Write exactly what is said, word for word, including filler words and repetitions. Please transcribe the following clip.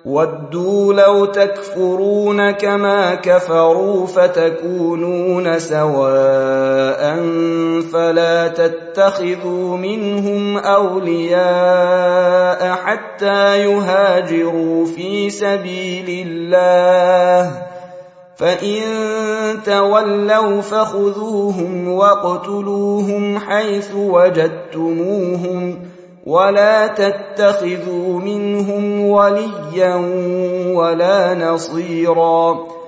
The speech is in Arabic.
وَدُّوا لَوْ تَكْفُرُونَ كَمَا كَفَرُوا فَتَكُونُونَ سَوَاءً فَلَا تَتَّخِذُوا مِنْهُمْ أَوْلِيَاءَ حَتَّىٰ يُهَاجِرُوا فِي سَبِيلِ اللَّهِ ۚ فَإِن تَوَلَّوْا فَخُذُوهُمْ وَاقْتُلُوهُمْ حَيْثُ وَجَدتُّمُوهُمْ ۖ وَلَا تَتَّخِذُوا مِنْهُمْ وَلِيًّا وَلَا نَصِيرًا.